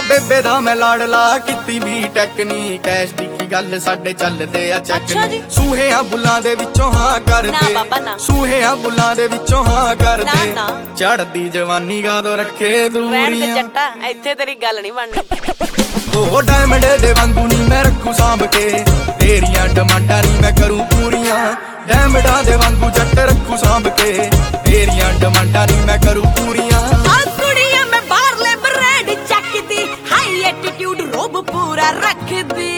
ਬੇਬੇ ਦਾ ਮੈਂ ਲਾੜਲਾ ਕੀਤੀ ਵੀ ਟੈਕਨੀ ਕੈਸ਼ ਦੀ ਕੀ ਗੱਲ ਸਾਡੇ ਚੱਲਦੇ ਆ ਚੈੱਕ ਸੂਹਿਆਂ ਬੁੱਲਾਂ ਦੇ ਵਿੱਚੋਂ ਹਾਂ ਕਰਦੇ ਸੂਹਿਆਂ ਬੁੱਲਾਂ ਦੇ ਵਿੱਚੋਂ ਹਾਂ ਕਰਦੇ ਚੜਦੀ ਜਵਾਨੀ ਗਾਦੋਂ ਰੱਖੇ ਦੂਰੀਆਂ ਜੱਟਾ ਇੱਥੇ ਤੇਰੀ ਗੱਲ ਨਹੀਂ ਬਣਨੀ ਉਹ ਡਾਇਮੰਡ ਦੇ ਵਾਂਗੂ ਨੀ ਮੈਂ ਰੱਖੂ ਸਾਂਭ ਕੇ ਤੇਰੀਆਂ ਡਿਮਾਂਡਾਂ ਨੀ ਮੈਂ ਕਰੂੰ ਪੂਰੀਆਂ ਡਾਇਮੰਡਾਂ ਦੇ ਵਾਂਗੂ ਜੱਟ ਰੱਖੂ ਸਾਂਭ ਕੇ ਤੇਰੀਆਂ ਡਿਮਾਂਡਾਂ ਨੀ ਮੈਂ ਕਰੂੰ ਪੂਰੀਆਂ ਰੋਬ ਪੂਰਾ ਰੱਖਦੀ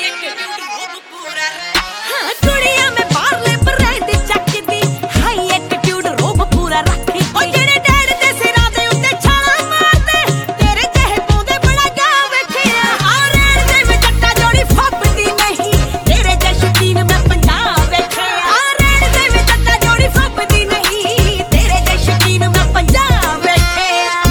ਹਾਂ ਕੁੜੀਆਂ ਮੈਂ ਬਾਹਰਲੇ ਬ੍ਰਾਂਡ ਚੱਕਦੀ ਹਾਈ ਐਟੀਟਿਊਡ ਰੋਬ ਪੂਰਾ ਰੱਖਦੀ ਉਹ ਜਿਹੜੇ ਡੈਡ ਦੇ ਸਿਰਾਂ ਦੇ ਉੱਤੇ ਛਾਲਾਂ ਮਾਰਦੇ ਤੇਰੇ ਜਿਹੇ ਪਾਉਂਦੇ ਬੜਾ ਗਾ ਵੇਖਿਆ ਆ ਰਹਿਣ ਦੇ ਮੈਂ ਜੱਟਾ ਜੋੜੀ ਫੱਬਦੀ ਨਹੀਂ ਤੇਰੇ ਜਿਹੇ ਸ਼ਕੀਨ ਮੈਂ ਪੰਜਾਬ ਵੇਖਿਆ ਆ ਰਹਿਣ ਦੇ ਮੈਂ ਜੱਟਾ ਜੋੜੀ ਫੱਬਦੀ ਨਹੀਂ ਤੇਰੇ ਜਿਹੇ ਸ਼ਕੀਨ ਮੈਂ ਪੰਜਾਬ ਵੇਖਿਆ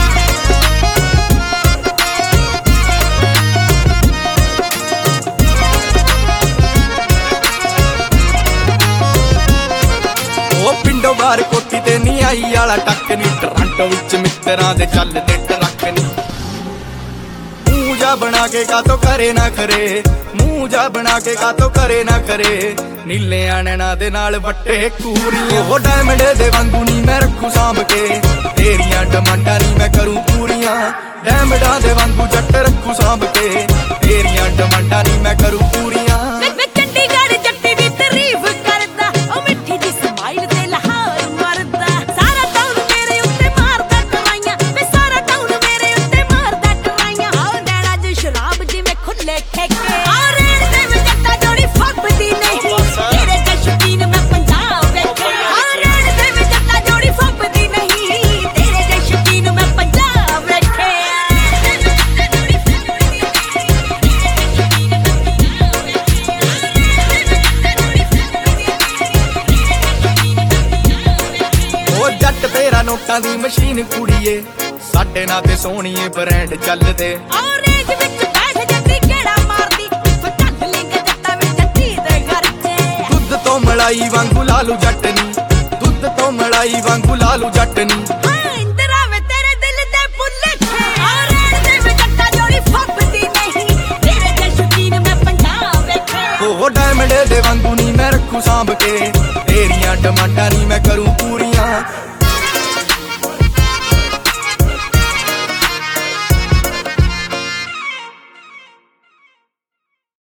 ਪਿੰਡੋਂ ਬਾਹਰ ਕੋਠੀ ਤੇ ਨੀ ਆਈ ਵਾਲਾ ਟੱਕ ਨੀ ਟਰਾਂਟੋ ਵਿੱਚ ਮਿੱਤਰਾਂ ਦੇ ਚੱਲਦੇ ਟਰੱਕ ਨੀ ਮੂੰਹ ਜਾ ਬਣਾ ਕੇ ਕਾਤੋਂ ਕਰੇ ਨਾ ਕਰੇ ਮੂੰਹ ਜਾ ਬਣਾ ਕੇ ਕਾਤੋਂ ਕਰੇ ਨਾ ਕਰੇ ਨੀਲੇ ਆਣਨਾ ਦੇ ਨਾਲ ਵੱਟੇ ਕੂਰੀਆਂ ਉਹ ਡਾਇਮੰਡ ਦੇ ਵਾਂਗੂ ਨੀ ਮੈਂ ਰੱਖੂ ਸਾਂਭ ਕੇ ਤੇਰੀਆਂ ਡਿਮਾਂਡਾਂ ਨੀ ਮੈਂ ਕਰੂੰ ਪੂਰੀਆਂ ਡਾਇਮੰਡਾਂ ਦੇ ਵਾਂਗੂ ਜੱਟ ਰੱਖੂ ਸਾਂਭ ਕੇ ਤੇਰੀਆਂ ਡਿਮਾਂਡਾਂ ਨੀ ਮੈਂ ਕਰੂੰ ਪੂਰੀਆਂ ਤੇਰਾ ਨੋਟਾਂ ਦੀ ਮਸ਼ੀਨ ਕੁੜੀਏ ਸਾਡੇ ਨਾਂ ਤੇ ਸੋਹਣੀਏ ਬ੍ਰਾਂਡ ਚੱਲਦੇ ਔਰੇਂਜ ਵਿੱਚ ਬੈਠ ਜਾਂਦੀ ਕਿਹੜਾ ਮਾਰਦੀ ਪਟੰਗ ਲਿੰਗ ਜੱਟਾਂ ਵਿੱਚ ਜੱਟੀ ਦੇ ਘਰ 'ਚ ਦੁੱਧ ਤੋਂ ਮਲਾਈ ਵਾਂਗੂ ਲਾਲੂ ਜੱਟਨੀ ਦੁੱਧ ਤੋਂ ਮਲਾਈ ਵਾਂਗੂ ਲਾਲੂ ਜੱਟਨੀ ਹਾਂ ਇੰਦਰਾ ਵੇ ਤੇਰੇ ਦਿਲ ਦੇ ਭੁੱਲੇਖੇ ਔਰੇਂਜ ਦੇ ਵਿੱਚ ਜੱਟਾ ਜੋੜੀ ਫੱਬਦੀ ਨਹੀਂ ਤੇਰੇ ਦੇ ਸ਼ਕੀਨ ਮੈਂ ਪੰਜਾਬ ਵੇਖੇ ਉਹ ਡਾਇਮੰਡ ਦੇ ਵਾਂਗੂ ਨੀ ਮੈਂ ਰੱਖੂ ਸਾਂਭ ਕੇ ਤੇਰੀਆਂ ਡਿਮਾਂਡਾਂ ਨੀ ਮੈਂ ਕਰੂੰ